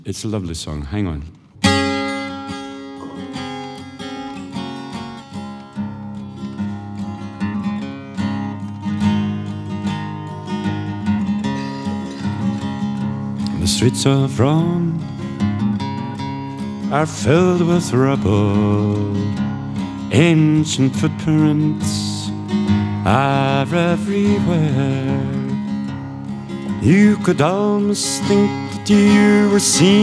It's a lovely song. Hang on. The streets of Rome are filled with rubble. Ancient footprints are everywhere. You could almost think that you were seen